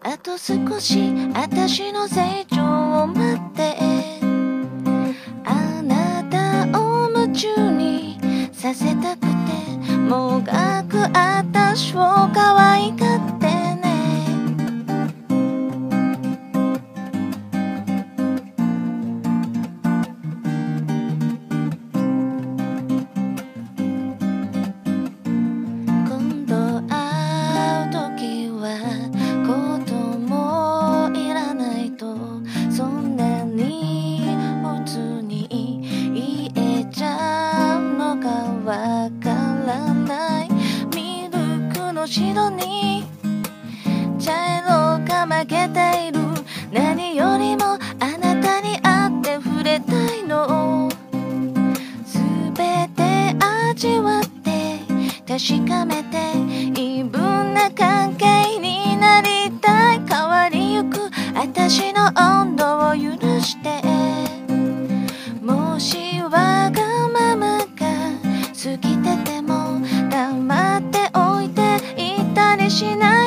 あと少し私の成長を待って、あなたを夢中にさせたくて、もがく私を可愛がってね。今度会う時はこともいらないと、そんなに普通に言えちゃうのかわからない。ミルクの白に茶色が負けている。何よりもあなたに会って触れたいの。すべて味わって確かめて、イーブンな関係になりたい。変わりゆく私の温度を許して、もしわがままが過ぎてても黙っておいていたりしない。